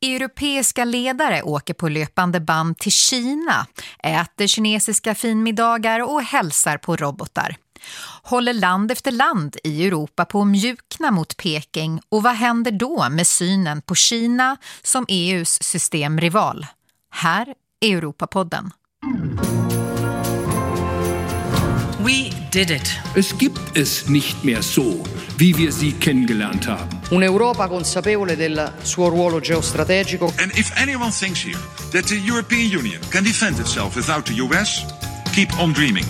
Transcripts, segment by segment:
Europeiska ledare åker på löpande band till Kina, äter kinesiska finmiddagar och hälsar på robotar. Håller land efter land i Europa på att mjukna mot Peking, och vad händer då med synen på Kina som EUs systemrival? Här är Europapodden. We did it. Es gibt es nicht mehr so, wie wir sie kennengelernt haben. Un'Europa consapevole del suo ruolo geostrategico. And if anyone thinks here that the European Union can defend itself without the US, keep on dreaming.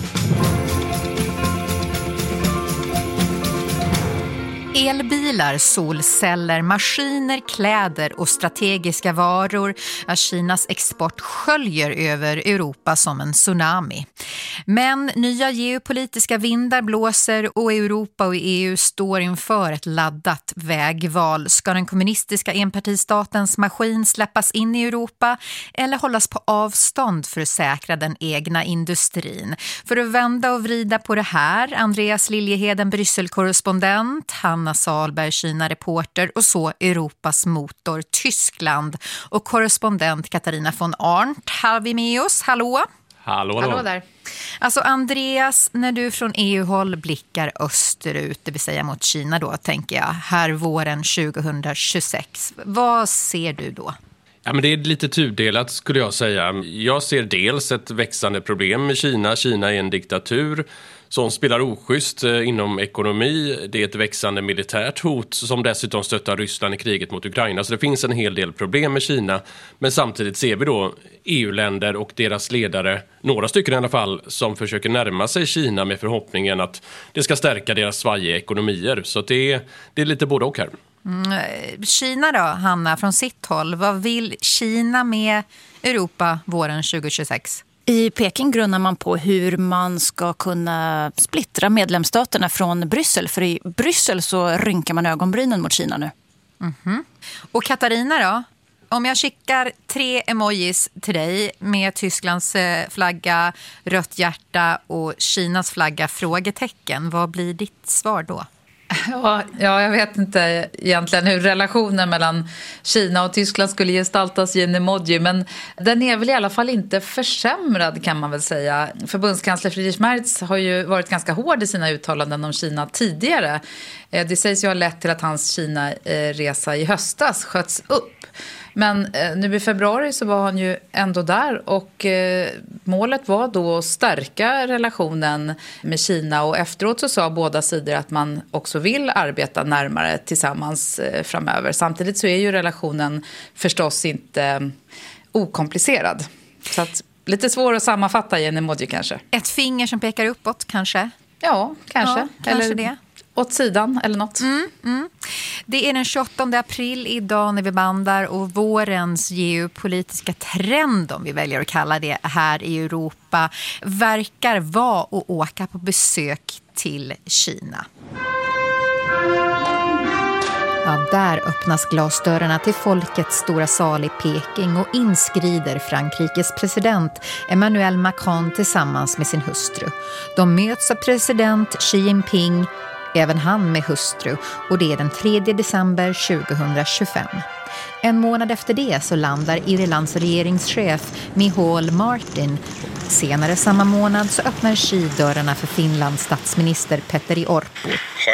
Elbilar, solceller, maskiner, kläder och strategiska varor. Kinas export sköljer över Europa som en tsunami. Men nya geopolitiska vindar blåser och Europa och EU står inför ett laddat vägval. Ska den kommunistiska enpartistatens maskin släppas in i Europa eller hållas på avstånd för att säkra den egna industrin? För att vända och vrida på det här, Andreas Liljeheden, Bryssel-korrespondent, Hanna Salberg, Kina-reporter och så Europas motor, Tyskland, och korrespondent Katarina von Arndt har vi med oss. Hallå? Hallå där. Alltså Andreas, när du från EU-håll blickar österut, det vill säga mot Kina då, tänker jag, här våren 2026, vad ser du då? Ja, men det är lite tudelat skulle jag säga. Jag ser dels ett växande problem med Kina. Kina är en diktatur som spelar oschysst inom ekonomi. Det är ett växande militärt hot som dessutom stöttar Ryssland i kriget mot Ukraina. Så det finns en hel del problem med Kina. Men samtidigt ser vi då EU-länder och deras ledare, några stycken i alla fall, som försöker närma sig Kina med förhoppningen att det ska stärka deras svajiga ekonomier. Så det är lite både och här. Kina då, Hanna, från sitt håll. Vad vill Kina med Europa våren 2026? I Peking grunnar man på hur man ska kunna splittra medlemsstaterna från Bryssel. För i Bryssel så rynkar man ögonbrynen mot Kina nu. Mm-hmm. Och Katarina då? Om jag skickar 3 emojis till dig med Tysklands flagga, rött hjärta och Kinas flagga, frågetecken. Vad blir ditt svar då? Ja, jag vet inte egentligen hur relationen mellan Kina och Tyskland skulle gestaltas i en emoji, men den är väl i alla fall inte försämrad, kan man väl säga. Förbundskansler Friedrich Merz har ju varit ganska hård i sina uttalanden om Kina tidigare. Det sägs ju ha lett till att hans Kina-resa i höstas sköts upp. Men nu i februari så var han ju ändå där, och målet var då att stärka relationen med Kina, och efteråt så sa båda sidor att man också vill arbeta närmare tillsammans framöver. Samtidigt så är ju relationen förstås inte okomplicerad. Så att lite svår att sammanfatta i en emoji kanske. Ett finger som pekar uppåt kanske? Ja, kanske. Ja, kanske eller det. Åt sidan eller något. Det är den 28 april idag när vi bandar, och vårens geopolitiska trend, om vi väljer att kalla det, här i Europa verkar vara att åka på besök till Kina. Ja, där öppnas glasdörrarna till folkets stora sal i Peking och inskrider Frankrikes president Emmanuel Macron tillsammans med sin hustru. De möts av president Xi Jinping, även han med hustru, och det är den 3 december 2025. En månad efter det så landar Irlands regeringschef Micheál Martin. Senare samma månad så öppnar Xi dörrarna för Finlands statsminister Petteri Orpo.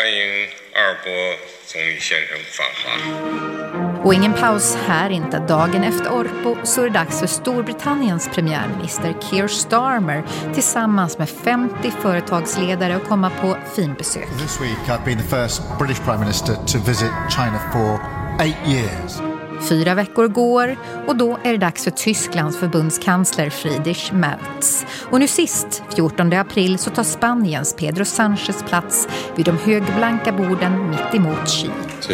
Och ingen paus här inte. Dagen efter Orpo så är det dags för Storbritanniens premiärminister Keir Starmer tillsammans med 50 företagsledare att komma på finbesök. This week I've been the first British Prime Minister to visit China for 8 years. 4 veckor går och då är det dags för Tysklands förbundskansler Friedrich Merz. Och nu sist, 14 april, så tar Spaniens Pedro Sánchez plats vid de högblanka borden mitt emot Xi.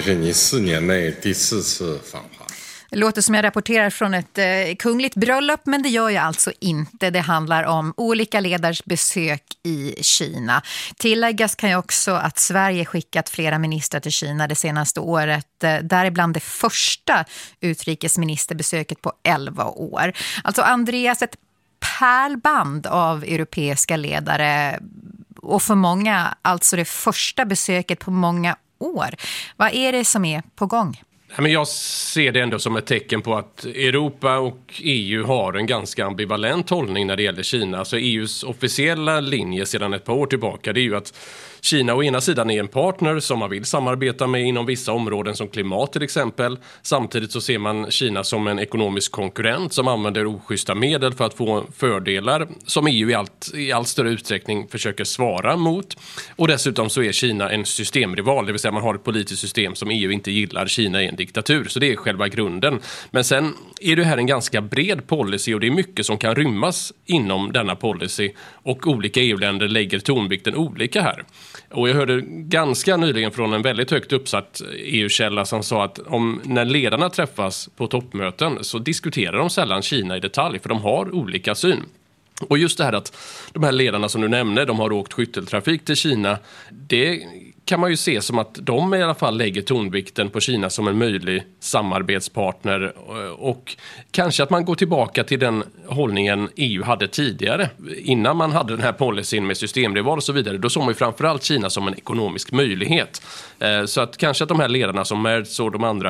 Det låter som jag rapporterar från ett kungligt bröllop, men det gör jag alltså inte. Det handlar om olika ledares besök i Kina. Tilläggas kan jag också att Sverige skickat flera ministrar till Kina det senaste året. Däribland det första utrikesministerbesöket på 11 år. Alltså Andreas, ett pärlband av europeiska ledare, och för många alltså det första besöket på många år. Vad är det som är på gång? Men jag ser det ändå som ett tecken på att Europa och EU har en ganska ambivalent hållning när det gäller Kina. Alltså EUs officiella linje sedan ett par år tillbaka, det är ju att Kina å ena sidan är en partner som man vill samarbeta med inom vissa områden som klimat till exempel. Samtidigt så ser man Kina som en ekonomisk konkurrent som använder oschyssta medel för att få fördelar som EU i allt större utsträckning försöker svara mot. Och dessutom så är Kina en systemrival, det vill säga man har ett politiskt system som EU inte gillar. Kina är en diktatur, så det är själva grunden. Men sen är det här en ganska bred policy och det är mycket som kan rymmas inom denna policy och olika EU-länder lägger tonvikten olika här. Och jag hörde ganska nyligen från en väldigt högt uppsatt EU-källa som sa att när ledarna träffas på toppmöten så diskuterar de sällan Kina i detalj för de har olika syn. Och just det här att de här ledarna som du nämnde, de har åkt skytteltrafik till Kina, det kan man ju se som att de i alla fall lägger tonvikten på Kina som en möjlig samarbetspartner och kanske att man går tillbaka till den hållningen EU hade tidigare innan man hade den här policyn med systemrival och så vidare. Då såg man ju framförallt Kina som en ekonomisk möjlighet. Så att kanske att de här ledarna som Merz och de andra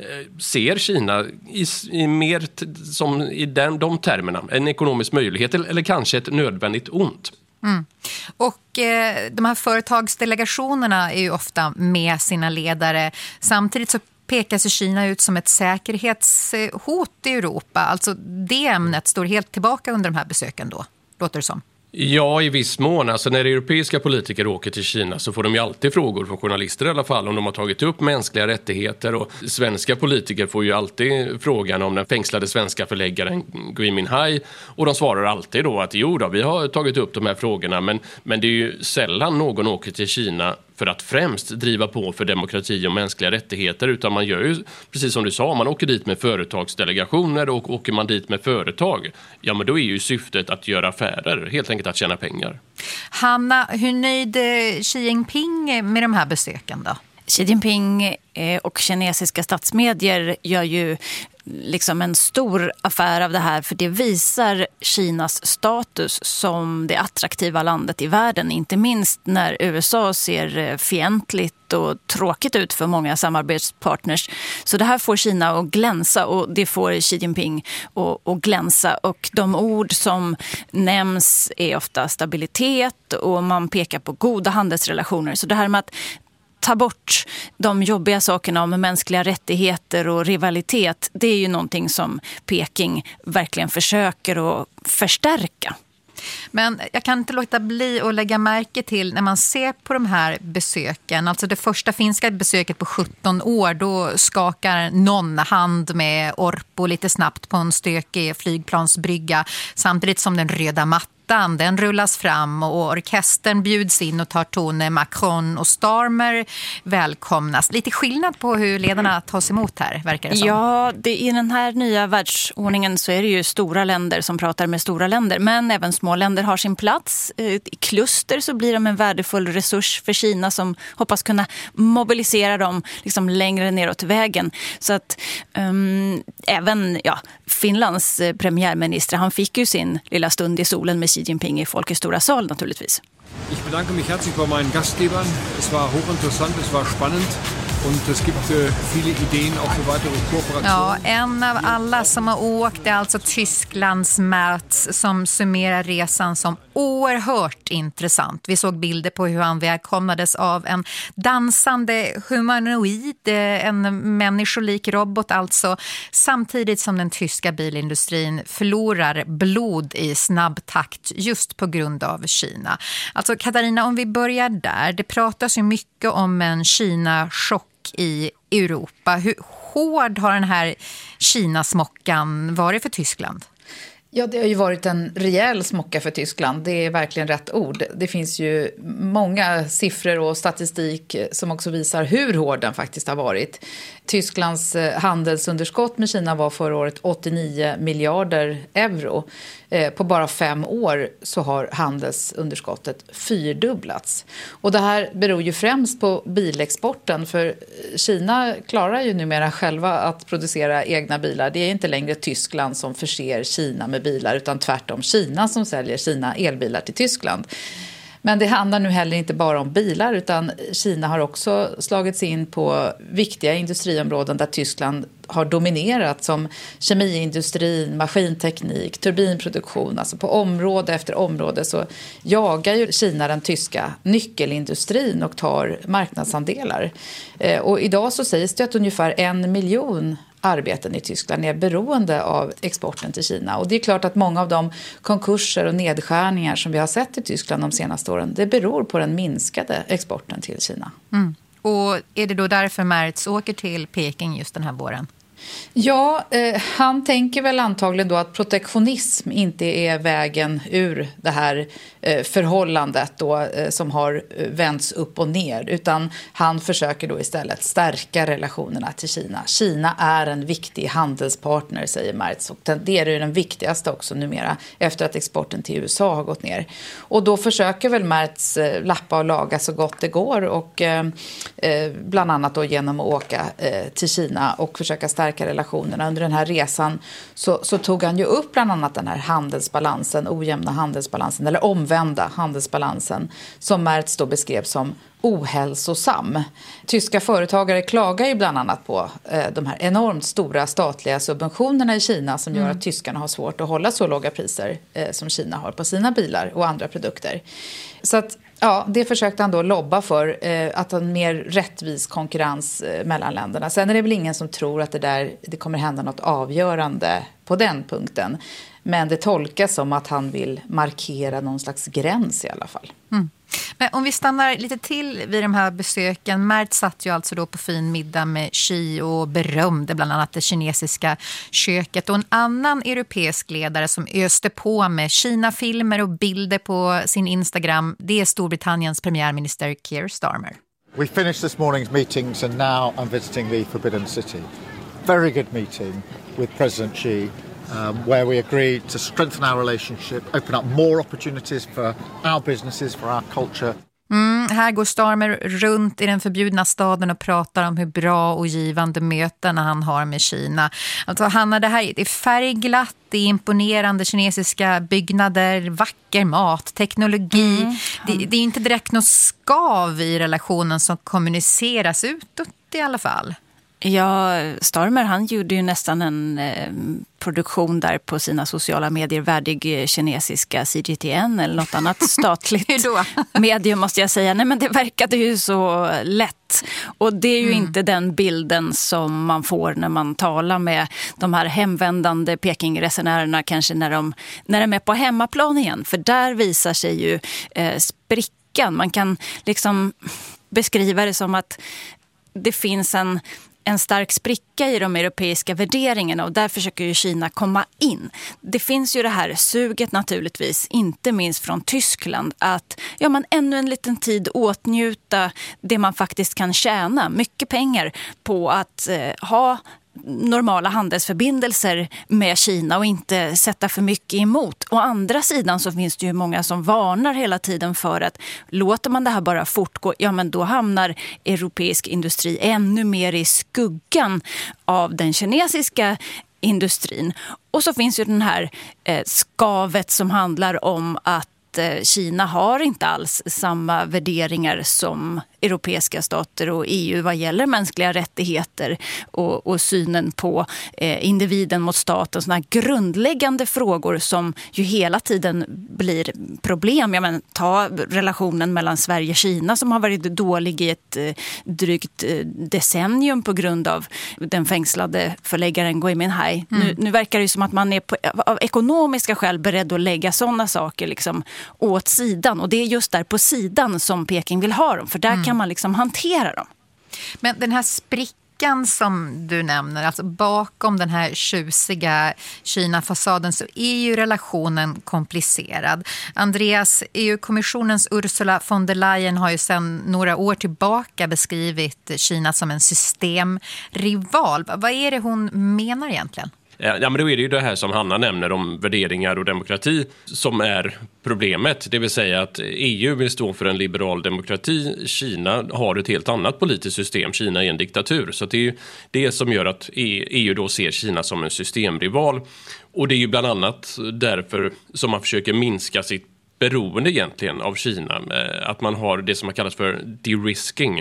ser Kina i mer som i de termerna, en ekonomisk möjlighet eller kanske ett nödvändigt ont. Mm. Och de här företagsdelegationerna är ju ofta med sina ledare. Samtidigt så pekas Kina ut som ett säkerhetshot i Europa. Alltså det ämnet står helt tillbaka under de här besöken då, låter det som. Ja, i viss mån. Alltså när europeiska politiker åker till Kina så får de ju alltid frågor från journalister i alla fall om de har tagit upp mänskliga rättigheter. Och svenska politiker får ju alltid frågan om den fängslade svenska förläggaren Gui Minhai. Och de svarar alltid då att jo då, vi har tagit upp de här frågorna. Men det är ju sällan någon åker till Kina för att främst driva på för demokrati och mänskliga rättigheter, utan man gör ju, precis som du sa, man åker dit med företagsdelegationer och åker man dit med företag, ja men då är ju syftet att göra affärer, helt enkelt att tjäna pengar. Hanna, hur nöjd Xi Jinping med de här besöken då? Xi Jinping och kinesiska statsmedier gör ju liksom en stor affär av det här, för det visar Kinas status som det attraktiva landet i världen, inte minst när USA ser fientligt och tråkigt ut för många samarbetspartners. Så det här får Kina att glänsa och det får Xi Jinping att glänsa, och de ord som nämns är ofta stabilitet och man pekar på goda handelsrelationer. Så det här med att ta bort de jobbiga sakerna om mänskliga rättigheter och rivalitet, det är ju någonting som Peking verkligen försöker att förstärka. Men jag kan inte låta bli att lägga märke till när man ser på de här besöken. Alltså det första finska besöket på 17 år, då skakar någon hand med Orpo lite snabbt på en stökig flygplansbrygga samtidigt som den röda mattan, den rullas fram och orkestern bjuds in och tar ton. Macron och Starmer välkomnas. Lite skillnad på hur ledarna tas emot här, verkar det som. Ja, i den här nya världsordningen så är det ju stora länder som pratar med stora länder, men även små länder har sin plats. I kluster så blir de en värdefull resurs för Kina som hoppas kunna mobilisera dem liksom längre neråt vägen. Så att även Finlands premiärminister, han fick ju sin lilla stund i solen med Xi Jinping i Folkets stora sal naturligtvis. Ich bedanke mich herzlich bei meinen Gastgebern. Es war hochinteressant, es var spannend. Und es gibt viele Ideen auch för weitere Kooperation. Ja, en av alla som har åkt är alltså Tysklands Merz som summerar resan som oerhört intressant. Vi såg bilder på hur han välkomnades av en dansande humanoid, en människolik robot alltså, samtidigt som den tyska bilindustrin förlorar blod i snabb takt just på grund av Kina. Alltså Katarina, om vi börjar där, det pratas ju mycket om en Kina-chock i Europa. Hur hård har den här Kina-smockan varit för Tyskland? Ja, det har ju varit en rejäl smocka för Tyskland. Det är verkligen rätt ord. Det finns ju många siffror och statistik som också visar hur hård den faktiskt har varit. Tysklands handelsunderskott med Kina var förra året 89 miljarder euro. På bara 5 år så har handelsunderskottet 4-dubblats. Och det här beror ju främst på bilexporten, för Kina klarar ju numera själva att producera egna bilar. Det är inte längre Tyskland som förser Kina med bilar, utan tvärtom Kina som säljer sina elbilar till Tyskland. Men det handlar nu heller inte bara om bilar, utan Kina har också slagit sig in på viktiga industriområden där Tyskland har dominerat, som kemiindustrin, maskinteknik, turbinproduktion. Alltså på område efter område så jagar ju Kina den tyska nyckelindustrin och tar marknadsandelar. Och idag så sägs det att ungefär 1 miljon arbeten i Tyskland är beroende av exporten till Kina. Och det är klart att många av de konkurser och nedskärningar som vi har sett i Tyskland de senaste åren, det beror på den minskade exporten till Kina. Mm. Och är det då därför Merz åker till Peking just den här våren? Ja, han tänker väl antagligen då att protektionism inte är vägen ur det här förhållandet då, som har vänts upp och ner, utan han försöker då istället stärka relationerna till Kina. Kina är en viktig handelspartner, säger Merz, och det är den viktigaste också numera efter att exporten till USA har gått ner. Och då försöker väl Merz lappa och laga så gott det går, och bland annat då genom att åka till Kina och försöka stärka relationerna. Under den här resan så tog han ju upp bland annat den här handelsbalansen, ojämna handelsbalansen eller omvända handelsbalansen, som Merz då beskrev som ohälsosam. Tyska företagare klagar ju bland annat på de här enormt stora statliga subventionerna i Kina som gör att tyskarna har svårt att hålla så låga priser som Kina har på sina bilar och andra produkter. Så att ja, det försökte han då lobba för, att ha en mer rättvis konkurrens mellan länderna. Sen är det väl ingen som tror att det kommer hända något avgörande på den punkten. Men det tolkas som att han vill markera någon slags gräns i alla fall. Mm. Men om vi stannar lite till vid de här besöken. Merz satt ju alltså då på fin middag med Xi och berömde bland annat det kinesiska köket. Och en annan europeisk ledare som öste på med Kina-filmer och bilder på sin Instagram, det är Storbritanniens premiärminister Keir Starmer. We finished this morning's meetings and now I'm visiting the Forbidden City. Very good meeting with President Xi. Where we agreed to strengthen our relationship, open up more opportunities for our businesses, for our culture. Här går Starmer runt i den förbjudna staden och pratar om hur bra och givande möten han har med Kina. Alltså, Hanna, det är färgglatt, det är imponerande kinesiska byggnader, vacker mat, teknologi. Det är inte direkt något skav i relationen som kommuniceras utåt i alla fall. Ja, Starmer han gjorde ju nästan en produktion där på sina sociala medier värdig kinesiska CGTN eller något annat statligt medium, måste jag säga. Nej, men det verkade ju så lätt. Och det är ju inte den bilden som man får när man talar med de här hemvändande Pekingresenärerna, kanske när de är på hemmaplan igen. För där visar sig ju sprickan. Man kan liksom beskriva det som att det finns en stark spricka i de europeiska värderingarna, och där försöker ju Kina komma in. Det finns ju det här suget naturligtvis, inte minst från Tyskland, att ännu en liten tid åtnjuta det man faktiskt kan tjäna mycket pengar på att ha normala handelsförbindelser med Kina och inte sätta för mycket emot. Å andra sidan så finns det ju många som varnar hela tiden för att låter man det här bara fortgå, men då hamnar europeisk industri ännu mer i skuggan av den kinesiska industrin. Och så finns ju den här skavet som handlar om att Kina har inte alls samma värderingar som europeiska stater och EU vad gäller mänskliga rättigheter och synen på individen mot staten. Såna här grundläggande frågor som ju hela tiden blir problem. Ta relationen mellan Sverige och Kina som har varit dålig i ett drygt decennium på grund av den fängslade förläggaren Gui Minhai. Nu verkar det som att man är av ekonomiska skäl beredd att lägga sådana saker liksom åt sidan. Och det är just där på sidan som Peking vill ha dem. För där kan man liksom hantera dem. Men den här sprickan som du nämner, alltså bakom den här tjusiga Kina-fasaden så är ju relationen komplicerad. Andreas, EU-kommissionens Ursula von der Leyen har ju sedan några år tillbaka beskrivit Kina som en systemrival. Vad är det hon menar egentligen? Ja, men då är det ju det här som Hanna nämner om värderingar och demokrati som är problemet. Det vill säga att EU vill stå för en liberal demokrati. Kina har ett helt annat politiskt system. Kina är en diktatur. Så det är ju det som gör att EU då ser Kina som en systemrival. Och det är ju bland annat därför som man försöker minska sitt beroende egentligen av Kina. Att man har det som man kallas för de-risking.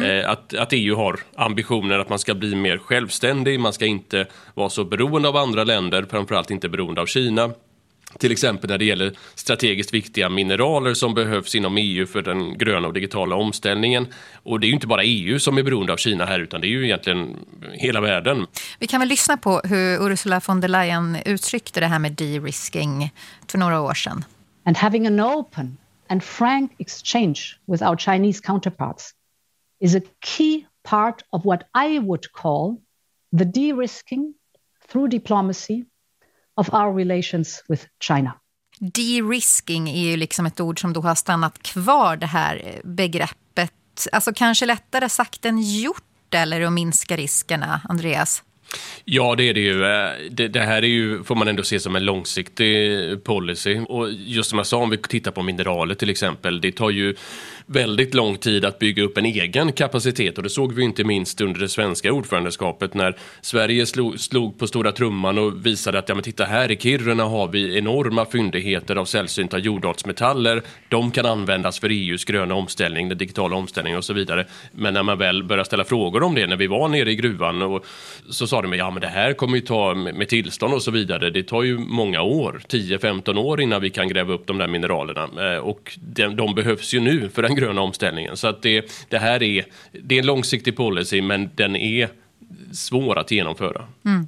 Att EU har ambitioner att man ska bli mer självständig. Man ska inte vara så beroende av andra länder, framförallt inte beroende av Kina. Till exempel när det gäller strategiskt viktiga mineraler som behövs inom EU för den gröna och digitala omställningen. Och det är ju inte bara EU som är beroende av Kina här, utan det är ju egentligen hela världen. Vi kan väl lyssna på hur Ursula von der Leyen uttryckte det här med de-risking för några år sedan. And having an open and frank exchange with our Chinese counterparts is a key part of what I would call the de-risking through diplomacy of our relations with China. De-risking är ju liksom ett ord som då har stannat kvar, det här begreppet. Alltså kanske lättare sagt än gjort, eller att minska riskerna, Andreas? Ja, det är det ju. Det här är ju, får man ändå se som en långsiktig policy. Och just som jag sa, om vi tittar på mineraler till exempel, det tar ju väldigt lång tid att bygga upp en egen kapacitet. Och det såg vi inte minst under det svenska ordförandeskapet när Sverige slog på stora trumman och visade att ja, men titta, här i Kiruna har vi enorma fyndigheter av sällsynta jordartsmetaller. De kan användas för EUs gröna omställning, den digitala omställningen och så vidare. Men när man väl började ställa frågor om det, när vi var nere i gruvan, och så sa de, ja men det här kommer ju ta med tillstånd och så vidare. Det tar ju många år, 10-15 år innan vi kan gräva upp de där mineralerna. Och de behövs ju nu för den gröna omställningen. Så att det här är en långsiktig policy, men den är svår att genomföra.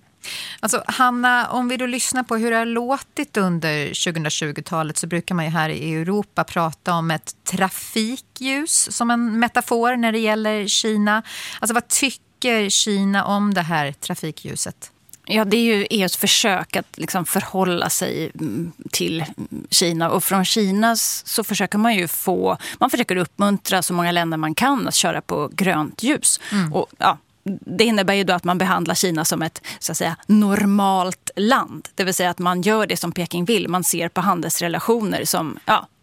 Alltså Hanna, om vi då lyssnar på hur det har låtit under 2020-talet, så brukar man ju här i Europa prata om ett trafikljus som en metafor när det gäller Kina. Alltså vad tycker Kina om det här trafikljuset? Ja, det är ju EUs försök att liksom förhålla sig till Kina. Och från Kinas så försöker man ju man försöker uppmuntra så många länder man kan att köra på grönt ljus. Och ja, det innebär ju då att man behandlar Kina som ett, så att säga, normalt land. Det vill säga att man gör det som Peking vill. Man ser på handelsrelationer som,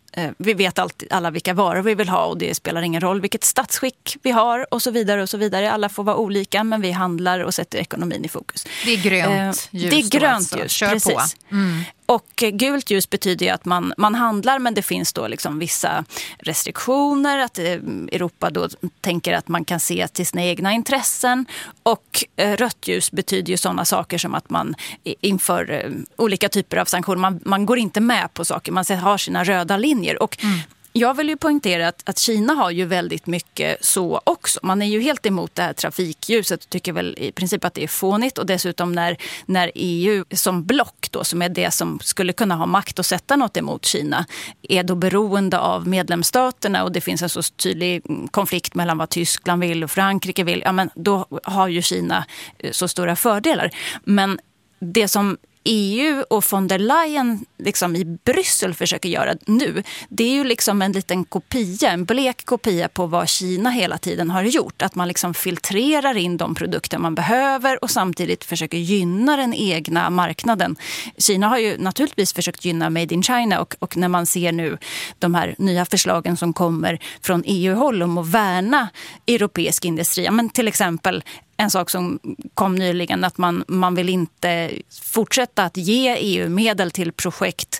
vi vet alla vilka varor vi vill ha och det spelar ingen roll vilket statsskick vi har och så vidare och så vidare. Alla får vara olika, men vi handlar och sätter ekonomin i fokus. Det är grönt ljus. Det är grönt ljus, kör precis. På. Och gult ljus betyder ju att man handlar, men det finns då liksom vissa restriktioner, att Europa då tänker att man kan se till sina egna intressen. Och rött ljus betyder ju sådana saker som att man inför olika typer av sanktioner. Man går inte med på saker, man har sina röda linjer. Och jag vill ju poängtera att Kina har ju väldigt mycket så också. Man är ju helt emot det här trafikljuset och tycker väl i princip att det är fånigt. Och dessutom när EU som block då, som är det som skulle kunna ha makt att sätta något emot Kina, är då beroende av medlemsstaterna och det finns en så tydlig konflikt mellan vad Tyskland vill och Frankrike vill, ja men då har ju Kina så stora fördelar. Men det som EU och von der Leyen liksom i Bryssel försöker göra nu, det är ju liksom en liten kopia, en blek kopia på vad Kina hela tiden har gjort. Att man liksom filtrerar in de produkter man behöver och samtidigt försöker gynna den egna marknaden. Kina har ju naturligtvis försökt gynna Made in China och när man ser nu de här nya förslagen som kommer från EU-håll om att värna europeisk industri, men till exempel en sak som kom nyligen, att man vill inte fortsätta att ge EU-medel till projekt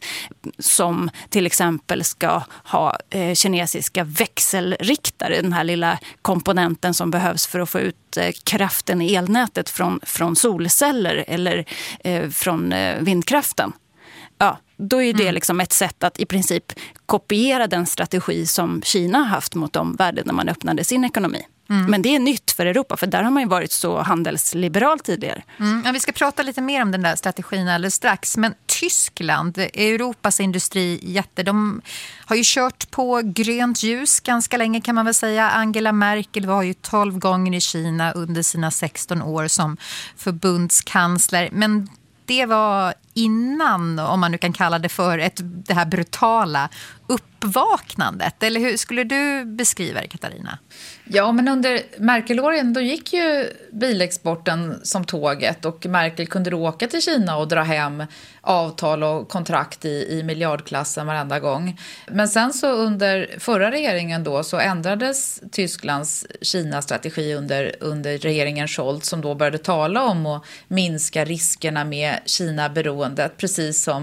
som till exempel ska ha kinesiska växelriktare, den här lilla komponenten som behövs för att få ut kraften i elnätet från solceller eller från vindkraften. Ja, då är det liksom ett sätt att i princip kopiera den strategi som Kina har haft mot omvärlden när man öppnade sin ekonomi. Men det är nytt för Europa, för där har man ju varit så handelsliberal tidigare. Ja, vi ska prata lite mer om den där strategin alldeles strax. Men Tyskland, Europas industrijätte, de har ju kört på grönt ljus ganska länge kan man väl säga. Angela Merkel var ju 12 gånger i Kina under sina 16 år som förbundskansler. Men det var innan, om man nu kan kalla det för det här brutala uppvaknandet. Eller hur skulle du beskriva det, Katarina? Ja, men under Merkel-åren då gick ju bilexporten som tåget och Merkel kunde åka till Kina och dra hem avtal och kontrakt i miljardklassen varenda gång. Men sen så under förra regeringen då så ändrades Tysklands Kina-strategi under regeringen Scholz, som då började tala om att minska riskerna med Kina-beroendet, precis som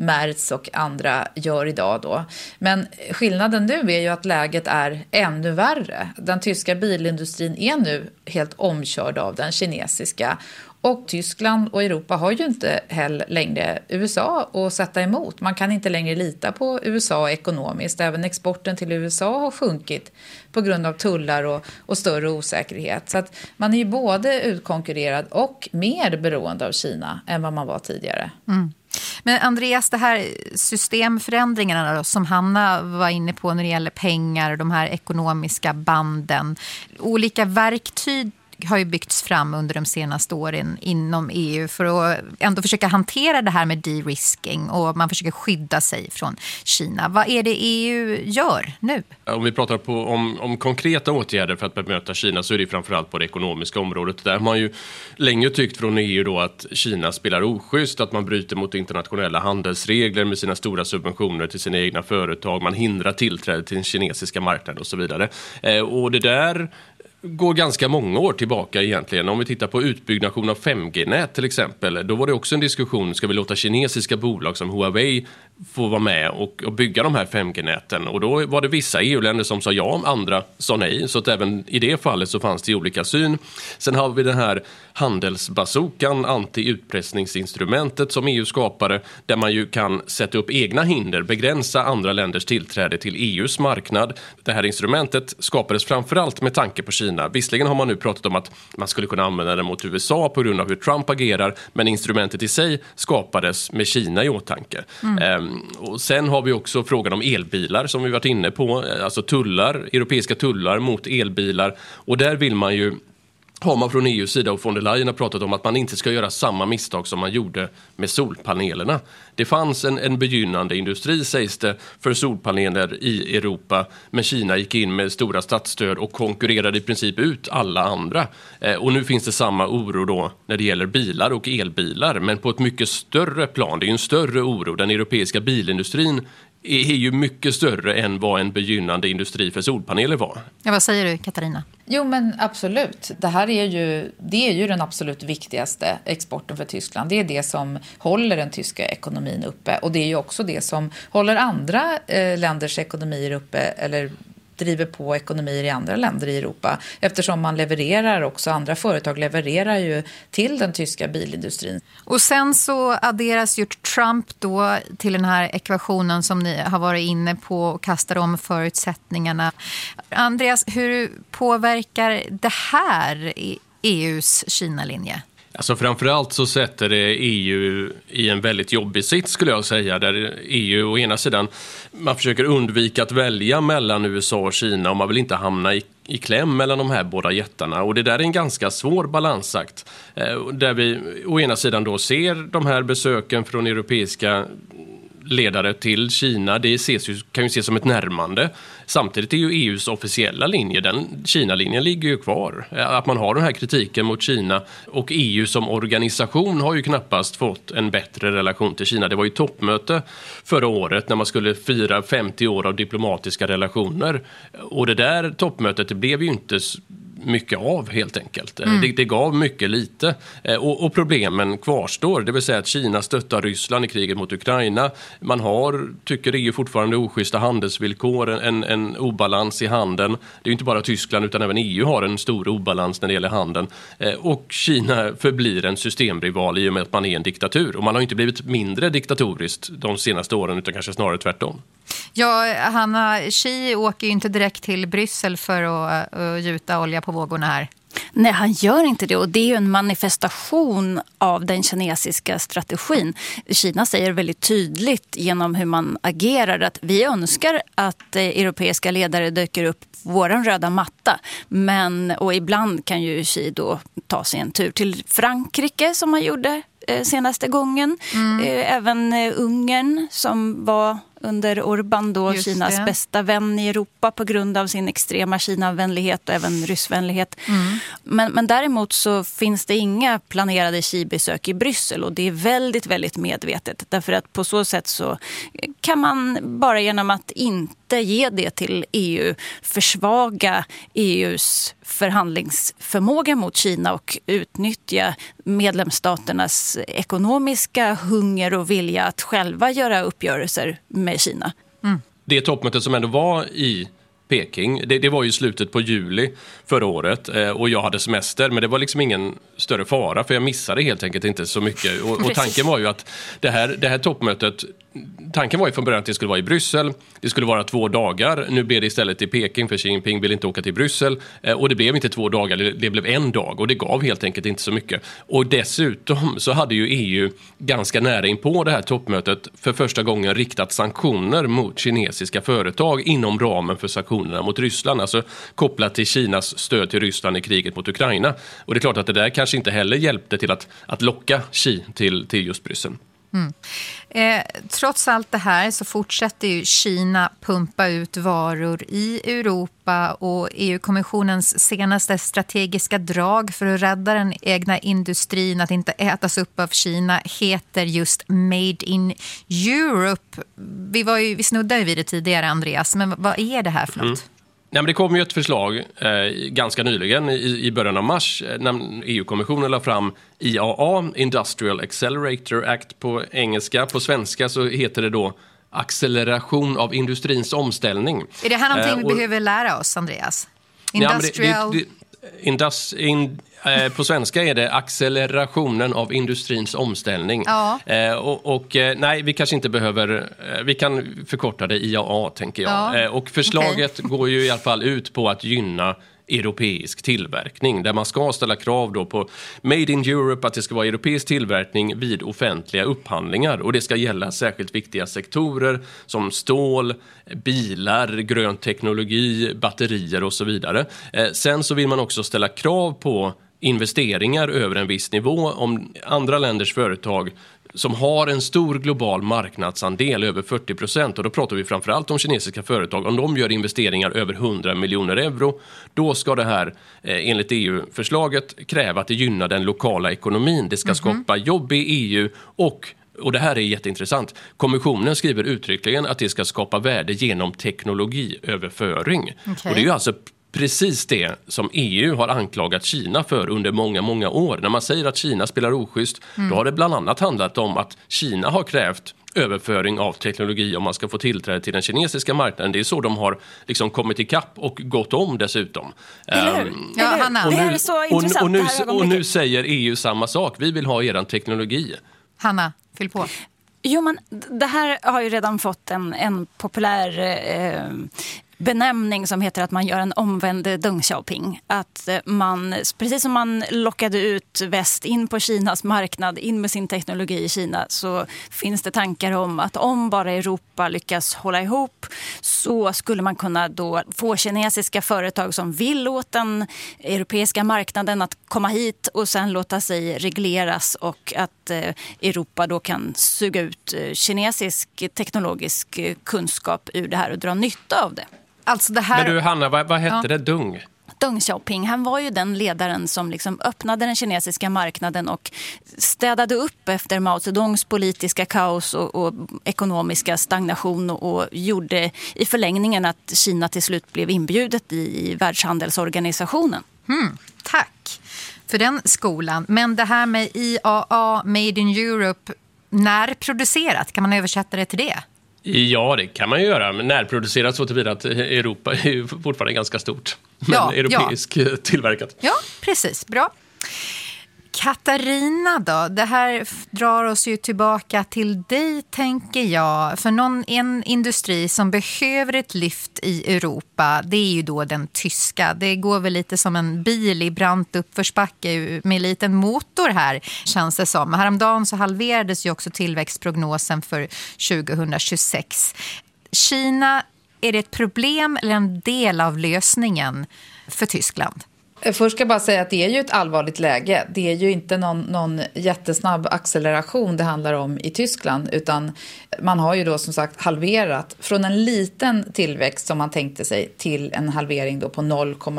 Merz och andra gör idag då. Men skillnaden nu är ju att läget är ännu värre. Den tyska bilindustrin är nu helt omkörd av den kinesiska. Och Tyskland och Europa har ju inte heller längre USA att sätta emot. Man kan inte längre lita på USA ekonomiskt. Även exporten till USA har sjunkit på grund av tullar och större osäkerhet. Så att man är ju både utkonkurrerad och mer beroende av Kina än vad man var tidigare. Mm. Men Andreas, det här systemförändringarna då, som Hanna var inne på när det gäller pengar och de här ekonomiska banden. Olika verktyg har ju byggts fram under de senaste åren inom EU för att ändå försöka hantera det här med de-risking och man försöker skydda sig från Kina. Vad är det EU gör nu? Om vi pratar om konkreta åtgärder för att bemöta Kina så är det framförallt på det ekonomiska området. Där har man ju länge tyckt från EU då att Kina spelar oschysst, att man bryter mot internationella handelsregler med sina stora subventioner till sina egna företag. Man hindrar tillträde till den kinesiska marknaden och så vidare. Och det där går ganska många år tillbaka egentligen. Om vi tittar på utbyggnation av 5G-nät till exempel, då var det också en diskussion, ska vi låta kinesiska bolag som Huawei få vara med och bygga de här 5G-näten? Och då var det vissa EU-länder som sa ja, andra sa nej. Så att även i det fallet så fanns det olika syn. Sen har vi den här handelsbazookan, anti-utpressningsinstrumentet som EU skapade, där man ju kan sätta upp egna hinder, begränsa andra länders tillträde till EUs marknad. Det här instrumentet skapades framförallt med tanke på Kina. Visserligen har man nu pratat om att man skulle kunna använda det mot USA på grund av hur Trump agerar, men instrumentet i sig skapades med Kina i åtanke. Och sen har vi också frågan om elbilar som vi varit inne på, alltså tullar, europeiska tullar mot elbilar, och där vill man ju, har man från EUs sida och von der Leyen har pratat om att man inte ska göra samma misstag som man gjorde med solpanelerna. Det fanns en begynnande industri, sägs det, för solpaneler i Europa, men Kina gick in med stora statsstöd och konkurrerade i princip ut alla andra. Och nu finns det samma oro då när det gäller bilar och elbilar, men på ett mycket större plan. Det är ju en större oro. Den europeiska bilindustrin är ju mycket större än vad en begynnande industri för solpaneler var. Ja, vad säger du, Katarina? Jo, men absolut. Det är ju den absolut viktigaste exporten för Tyskland. Det är det som håller den tyska ekonomin uppe. Och det är ju också det som håller andra länders ekonomier uppe, eller driver på ekonomier i andra länder i Europa. Eftersom man levererar också, andra företag levererar ju till den tyska bilindustrin. Och sen så adderas ju Trump då till den här ekvationen som ni har varit inne på och kastar om förutsättningarna. Andreas, hur påverkar det här EUs Kina-linje? Alltså framförallt så sätter det EU i en väldigt jobbig sits, skulle jag säga, där EU å ena sidan, man försöker undvika att välja mellan USA och Kina och man vill inte hamna i kläm mellan de här båda jättarna, och det där är en ganska svår balansakt där vi å ena sidan då ser de här besöken från europeiska ledare till Kina, det kan ju ses som ett närmande. Samtidigt är ju EUs officiella linje, den Kina-linjen ligger ju kvar. Att man har den här kritiken mot Kina, och EU som organisation har ju knappast fått en bättre relation till Kina. Det var ju toppmöte förra året när man skulle fira 50 år av diplomatiska relationer, och det där toppmötet, det blev ju inte mycket av helt enkelt. Det gav mycket lite. Och problemen kvarstår. Det vill säga att Kina stöttar Ryssland i kriget mot Ukraina. Man har, tycker EU fortfarande, oschyssta handelsvillkor, en obalans i handeln. Det är ju inte bara Tyskland utan även EU har en stor obalans när det gäller handeln. Och Kina förblir en systemrival i och med att man är en diktatur. Och man har inte blivit mindre diktatoriskt de senaste åren, utan kanske snarare tvärtom. Ja, Hanna, Xi åker ju inte direkt till Bryssel för att gjuta olja på vågorna här. Nej, han gör inte det, och det är ju en manifestation av den kinesiska strategin. Kina säger väldigt tydligt genom hur man agerar att vi önskar att europeiska ledare dyker upp på våran röda matta, och ibland kan ju Xi då ta sig en tur till Frankrike som han gjorde senaste gången. Även Ungern som var under Orbán, då Kinas bästa vän i Europa på grund av sin extrema Kina-vänlighet och även ryssvänlighet. Men däremot så finns det inga planerade Xi-besök i Bryssel, och det är väldigt, väldigt medvetet. Därför att på så sätt så kan man bara genom att inte ge det till EU försvaga EUs förhandlingsförmåga mot Kina och utnyttja medlemsstaternas ekonomiska hunger och vilja att själva göra uppgörelser med Kina. Det toppmötet som ändå var i Peking, det var ju slutet på juli förra året, och jag hade semester, men det var liksom ingen större fara, för jag missade helt enkelt inte så mycket. Och tanken var ju att det här toppmötet, tanken var ju från början att det skulle vara i Bryssel, det skulle vara 2 dagar. Nu blev det istället i Peking, för Xi Jinping ville inte åka till Bryssel, och det blev inte 2 dagar, det blev 1 dag, och det gav helt enkelt inte så mycket. Och dessutom så hade ju EU ganska nära in på det här toppmötet för första gången riktat sanktioner mot kinesiska företag inom ramen för sanktionerna mot Ryssland, alltså kopplat till Kinas stöd till Ryssland i kriget mot Ukraina. Och det är klart att det där kanske inte heller hjälpte till att locka Xi till just Bryssel. Trots allt det här så fortsätter ju Kina pumpa ut varor i Europa, och EU-kommissionens senaste strategiska drag för att rädda den egna industrin att inte ätas upp av Kina heter just Made in Europe. Vi snuddade vid det tidigare, Andreas, men vad är det här för något? Nej, men det kom ju ett förslag ganska nyligen i början av mars när EU-kommissionen la fram IAA, Industrial Accelerator Act på engelska. På svenska så heter det då acceleration av industrins omställning. Är det här någonting vi behöver lära oss, Andreas? På svenska är det accelerationen av industrins omställning. Ja. Nej, vi kanske inte behöver, vi kan förkorta det IAA, tänker jag. Ja. Och förslaget går ju i alla fall ut på att gynna europeisk tillverkning, där man ska ställa krav då på Made in Europe, att det ska vara europeisk tillverkning vid offentliga upphandlingar, och det ska gälla särskilt viktiga sektorer som stål, bilar, grön teknologi, batterier och så vidare. Sen så vill man också ställa krav på investeringar över en viss nivå om andra länders företag som har en stor global marknadsandel över 40%, och då pratar vi framförallt om kinesiska företag. Om de gör investeringar över 100 miljoner euro, då ska det här enligt EU-förslaget kräva att det gynnar den lokala ekonomin. Det ska skapa jobb i EU, och det här är jätteintressant. Kommissionen skriver uttryckligen att det ska skapa värde genom teknologiöverföring. Och det är ju alltså precis det som EU har anklagat Kina för under många, många år. När man säger att Kina spelar oschysst, då har det bland annat handlat om att Kina har krävt överföring av teknologi om man ska få tillträde till den kinesiska marknaden. Det är så de har liksom kommit ikapp och gått om dessutom. Eller hur? Ja, Hanna. Det här är så intressant. Och nu säger EU samma sak. Vi vill ha eran teknologi. Hanna, fyll på. Jo, men det här har ju redan fått en populär benämning som heter att man gör en omvänd Deng Xiaoping. Att man, precis som man lockade ut väst in på Kinas marknad, in med sin teknologi i Kina, så finns det tankar om att om bara Europa lyckas hålla ihop, så skulle man kunna då få kinesiska företag som vill åt den europeiska marknaden att komma hit och sen låta sig regleras, och att Europa då kan suga ut kinesisk teknologisk kunskap ur det här och dra nytta av det. Alltså det här... Men du, Hanna, vad hette det? Deng Xiaoping, han var ju den ledaren som liksom öppnade den kinesiska marknaden och städade upp efter Mao Zedongs politiska kaos och ekonomiska stagnation, och gjorde i förlängningen att Kina till slut blev inbjudet i Världshandelsorganisationen. Tack för den skolan. Men det här med IAA, Made in Europe, närproducerat, kan man översätta det till det? Ja, det kan man ju göra. Men närproducerat så tillvida att Europa är ju fortfarande ganska stort. Men europeisk tillverkat. Ja, precis. Bra. Katarina då, det här drar oss ju tillbaka till dig, tänker jag. För en industri som behöver ett lyft i Europa, det är ju då den tyska. Det går väl lite som en bil i brant uppförsbacke med en liten motor här, känns det som. Häromdagen så halverades ju också tillväxtprognosen för 2026. Kina, är det ett problem eller en del av lösningen för Tyskland? Först ska jag bara säga att det är ju ett allvarligt läge. Det är ju inte någon jättesnabb acceleration det handlar om i Tyskland, utan man har ju då som sagt halverat från en liten tillväxt som man tänkte sig till en halvering då på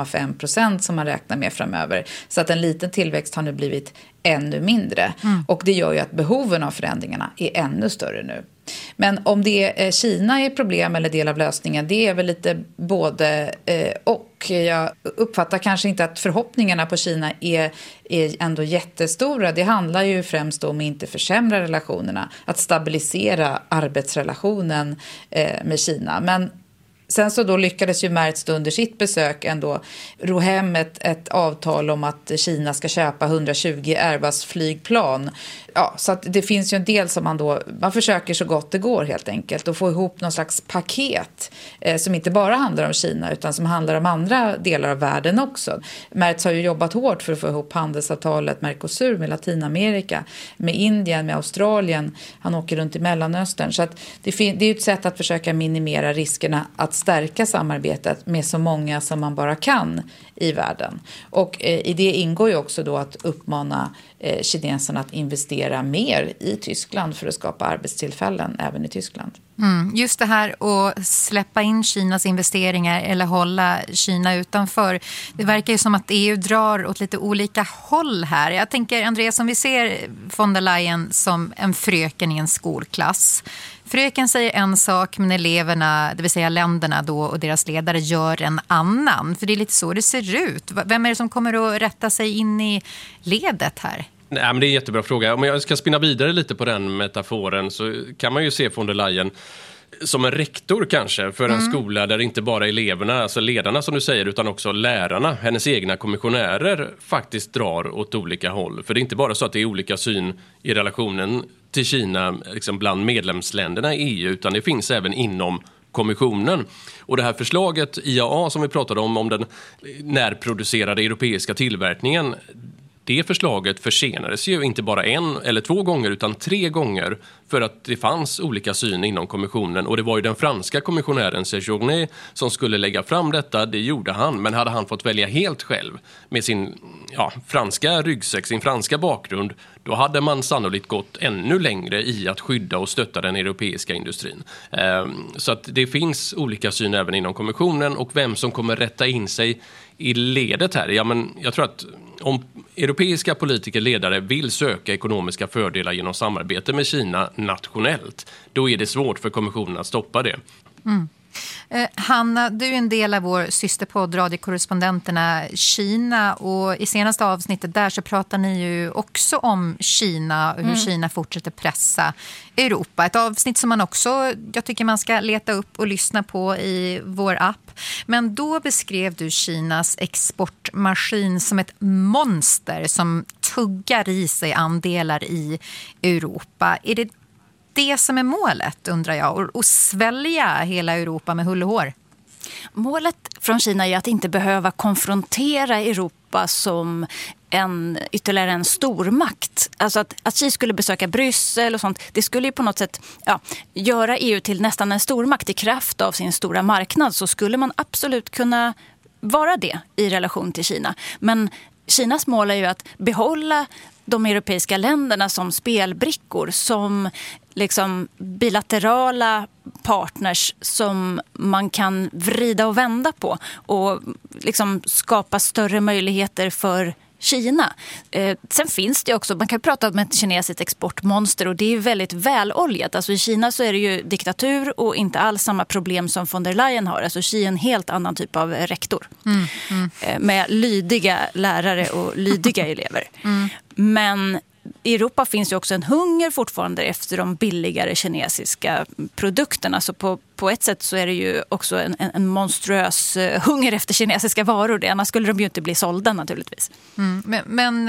0,5% som man räknar med framöver. Så att en liten tillväxt har nu blivit ännu mindre. Och det gör ju att behoven av förändringarna är ännu större nu. Men om det är Kina är problem eller del av lösningen, det är väl lite både och. Jag uppfattar kanske inte att förhoppningarna på Kina är ändå jättestora. Det handlar ju främst om att inte försämra relationerna, att stabilisera arbetsrelationen med Kina. Men sen så då lyckades ju Merz under sitt besök ändå ro hem ett avtal om att Kina ska köpa 120 Airbus-flygplan. Ja, så att det finns ju en del som man försöker så gott det går helt enkelt och få ihop någon slags paket som inte bara handlar om Kina utan som handlar om andra delar av världen också. Merz har ju jobbat hårt för att få ihop handelsavtalet Mercosur med Latinamerika, med Indien, med Australien. Han åker runt i Mellanöstern. Så att det är ju ett sätt att försöka minimera riskerna att stärka samarbetet med så många som man bara kan i världen. Och i det ingår ju också då att uppmana kineserna att investera mer i Tyskland för att skapa arbetstillfällen även i Tyskland. Just det här att släppa in Kinas investeringar eller hålla Kina utanför. Det verkar ju som att EU drar åt lite olika håll här. Jag tänker, Andreas, som vi ser von der Leyen som en fröken i en skolklass. Fröken säger en sak, men eleverna, det vill säga länderna då och deras ledare, gör en annan. För det är lite så det ser ut. Vem är det som kommer att rätta sig in i ledet här? Nej, men det är en jättebra fråga. Om jag ska spinna vidare lite på den metaforen så kan man ju se von der Leyen som en rektor kanske för en skola där inte bara eleverna, alltså ledarna som du säger, utan också lärarna, hennes egna kommissionärer faktiskt drar åt olika håll. För det är inte bara så att det är olika syn i relationen till Kina liksom bland medlemsländerna i EU, utan det finns även inom kommissionen. Och det här förslaget IAA som vi pratade om den närproducerade europeiska tillverkningen, det förslaget försenades ju inte bara 1 eller 2 gånger utan 3 gånger för att det fanns olika syn inom kommissionen. Och det var ju den franska kommissionären Séjourné som skulle lägga fram detta, det gjorde han. Men hade han fått välja helt själv med sin franska ryggsäck, sin franska bakgrund, då hade man sannolikt gått ännu längre i att skydda och stötta den europeiska industrin. Så att det finns olika syn även inom kommissionen, och vem som kommer rätta in sig i ledet här. Ja, men jag tror att om europeiska politiker, ledare vill söka ekonomiska fördelar genom samarbete med Kina nationellt, då är det svårt för kommissionen att stoppa det. Hanna, du är en del av vår systerpodd Radiokorrespondenterna Kina, och i senaste avsnittet där så pratar ni ju också om Kina och hur Kina fortsätter pressa Europa. Ett avsnitt som man också, jag tycker man ska leta upp och lyssna på i vår app. Men då beskrev du Kinas exportmaskin som ett monster som tuggar i sig andelar i Europa. Är det som är målet, undrar jag, och svälja hela Europa med hull och hår? Målet från Kina är att inte behöva konfrontera Europa som ytterligare en stormakt. Alltså att Kina skulle besöka Bryssel och sånt, det skulle ju på något sätt göra EU till nästan en stormakt. I kraft av sin stora marknad så skulle man absolut kunna vara det i relation till Kina. Men Kinas mål är ju att behålla de europeiska länderna som spelbrickor, som liksom bilaterala partners som man kan vrida och vända på och liksom skapa större möjligheter för Kina. Sen finns det också, man kan prata om ett kinesiskt exportmonster, och det är ju väldigt väloljat. Alltså i Kina så är det ju diktatur och inte alls samma problem som von der Leyen har. Alltså Xi är en helt annan typ av rektor. Med lydiga lärare och lydiga elever. Men i Europa finns ju också en hunger fortfarande efter de billigare kinesiska produkterna. Så på ett sätt så är det ju också en monstruös hunger efter kinesiska varor. Annars skulle de ju inte bli sålda naturligtvis. Men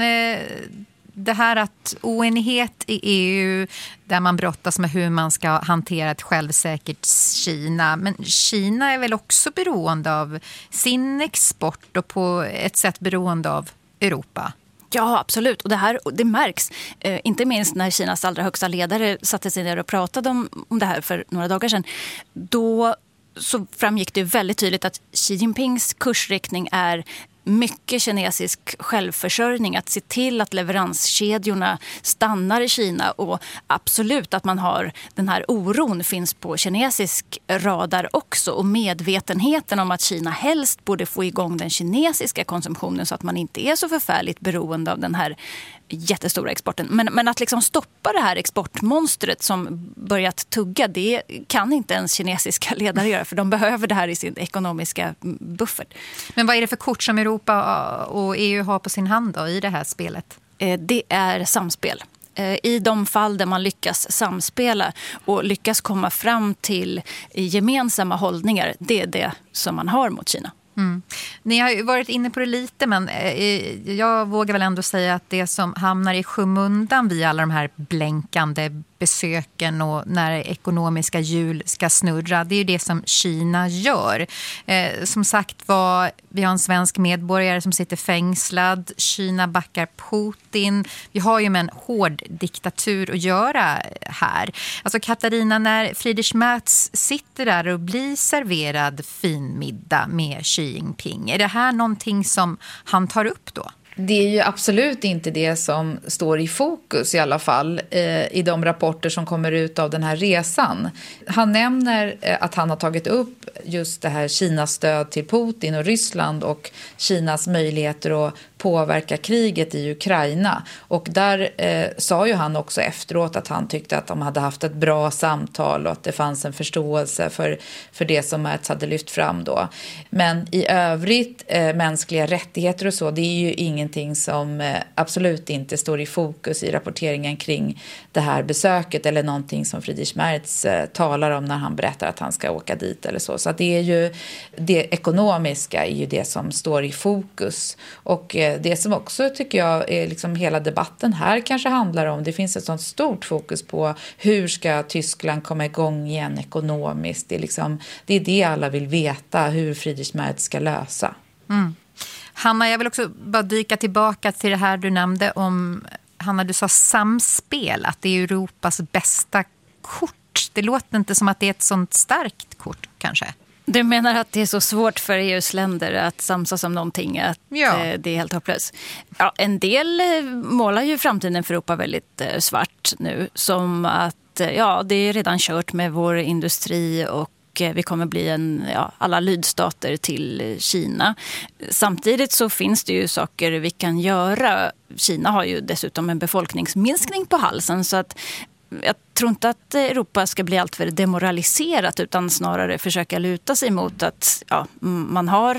det här att oenighet i EU där man brottas med hur man ska hantera ett självsäkert Kina. Men Kina är väl också beroende av sin export och på ett sätt beroende av Europa? Ja, absolut. Och det märks. Inte minst när Kinas allra högsta ledare satte sig ner och pratade om det här för några dagar sedan. Då så framgick det väldigt tydligt att Xi Jinpings kursriktning är mycket kinesisk självförsörjning, att se till att leveranskedjorna stannar i Kina och absolut att man har den här oron finns på kinesisk radar också och medvetenheten om att Kina helst borde få igång den kinesiska konsumtionen så att man inte är så förfärligt beroende av den här jättestora exporten. Men att liksom stoppa det här exportmonstret som börjat tugga, det kan inte ens kinesiska ledare göra för de behöver det här i sin ekonomiska buffert. Men vad är det för kort som Europa och EU har på sin hand då i det här spelet? Det är samspel. I de fall där man lyckas samspela och lyckas komma fram till gemensamma hållningar, det är det som man har mot Kina. Mm. Ni har ju varit inne på det lite, men jag vågar väl ändå säga att det som hamnar i skymundan vid alla de här blänkande besöken och när ekonomiska hjul ska snurra, det är ju det som Kina gör. Som sagt vi har en svensk medborgare som sitter fängslad. Kina backar Putin. Vi har ju med en hård diktatur att göra här. Alltså Katarina, när Friedrich Merz sitter där och blir serverad fin middag med Xi Jinping, är det här någonting som han tar upp då? Det är ju absolut inte det som står i fokus i alla fall i de rapporter som kommer ut av den här resan. Han nämner att han har tagit upp just det här Kinas stöd till Putin och Ryssland och Kinas möjligheter att påverka kriget i Ukraina. Och där sa ju han också efteråt att han tyckte att de hade haft ett bra samtal och att det fanns en förståelse för det som Merz hade lyft fram då. Men i övrigt, mänskliga rättigheter och så, det är ju ingenting som absolut inte står i fokus i rapporteringen kring det här besöket eller någonting som Friedrich Merz talar om när han berättar att han ska åka dit eller så. Så att det är ju det ekonomiska är ju det som står i fokus. Och det som också tycker jag är liksom hela debatten här kanske handlar om, det finns ett sånt stort fokus på hur ska Tyskland komma igång igen ekonomiskt. Det är det alla vill veta, hur Friedrich Merz ska lösa. Mm. Hanna, jag vill också bara dyka tillbaka till det här du nämnde om, Hanna, du sa samspel, att det är Europas bästa kort. Det låter inte som att det är ett sånt starkt kort kanske. Du menar att det är så svårt för EUs länder att samsas om någonting att det är helt hopplöst? Ja, en del målar ju framtiden för Europa väldigt svart nu, som att det är redan kört med vår industri och vi kommer bli alla lydstater till Kina. Samtidigt så finns det ju saker vi kan göra. Kina har ju dessutom en befolkningsminskning på halsen, så att jag tror inte att Europa ska bli alltför demoraliserat utan snarare försöka luta sig mot att man har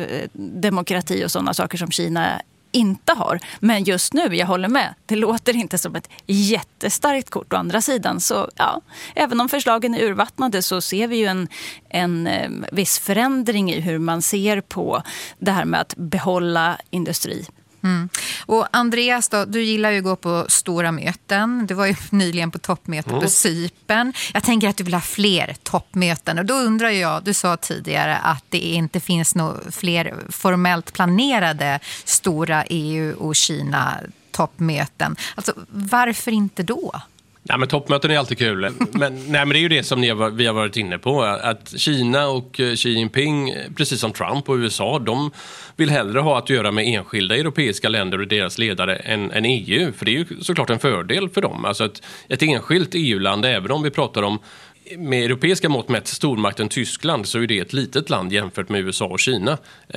demokrati och sådana saker som Kina inte har. Men just nu, jag håller med, det låter inte som ett jättestarkt kort. Å andra sidan så, även om förslagen är urvattnade så ser vi ju en viss förändring i hur man ser på det här med att behålla industri. Mm. Och Andreas då, du gillar ju att gå på stora möten. Du var ju nyligen på toppmöte på Cypern. Jag tänker att du vill ha fler toppmöten och då undrar jag, du sa tidigare att det inte finns några fler formellt planerade stora EU- och Kina-toppmöten. Alltså varför inte då? Ja, men toppmöten är alltid kul. Men det är ju det som vi har varit inne på. Att Kina och Xi Jinping, precis som Trump och USA, de vill hellre ha att göra med enskilda europeiska länder och deras ledare än EU. För det är ju såklart en fördel för dem. Alltså ett enskilt EU-land, även om vi pratar om med europeiska mått mätt stormakten Tyskland, så är det ett litet land jämfört med USA och Kina.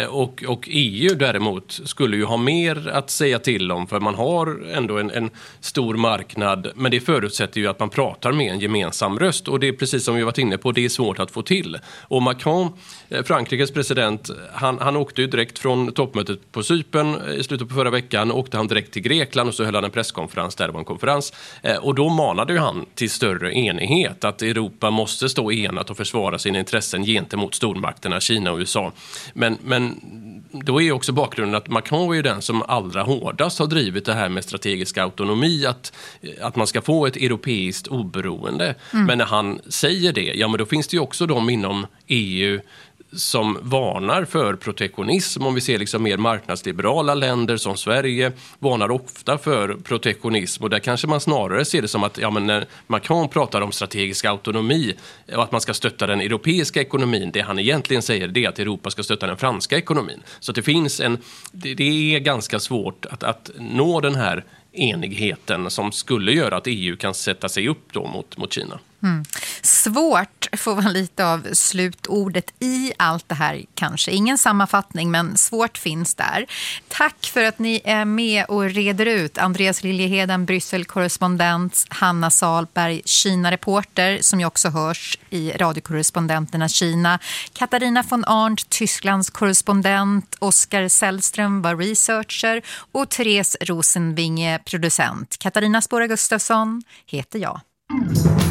Och EU däremot skulle ju ha mer att säga till om, för man har ändå en stor marknad, men det förutsätter ju att man pratar med en gemensam röst, och det är precis som vi varit inne på, det är svårt att få till. Och Macron, Frankrikes president, han åkte ju direkt från toppmötet på Cypern i slutet på förra veckan, åkte han direkt till Grekland och så höll han en presskonferens, där var en konferens, och då manade ju han till större enighet, att Europa måste stå enat och försvara sina intressen gentemot stormakterna Kina och USA. Men då är ju också bakgrunden att Macron är ju den som allra hårdast har drivit det här med strategisk autonomi, att man ska få ett europeiskt oberoende. Men när han säger det, men då finns det ju också de inom EU som varnar för protektionism. Om vi ser liksom mer marknadsliberala länder som Sverige varnar ofta för protektionism, och där kanske man snarare ser det som att när Macron pratar om strategisk autonomi och att man ska stötta den europeiska ekonomin, det han egentligen säger det är att Europa ska stötta den franska ekonomin. Så det finns det är ganska svårt att nå den här enigheten som skulle göra att EU kan sätta sig upp då mot Kina. Svårt får vara lite av slutordet i allt det här kanske. Ingen sammanfattning, men svårt finns där. Tack för att ni är med och reder ut. Andreas Liljeheden, Bryssel-korrespondent, Hanna Salberg, Kina-reporter som ju också hörs i radiokorrespondenterna Kina, Katarina von Arndt, Tysklands korrespondent, Oskar Sällström var researcher och Therese Rosenvinge producent. Katarina Spåra Gustafsson heter jag.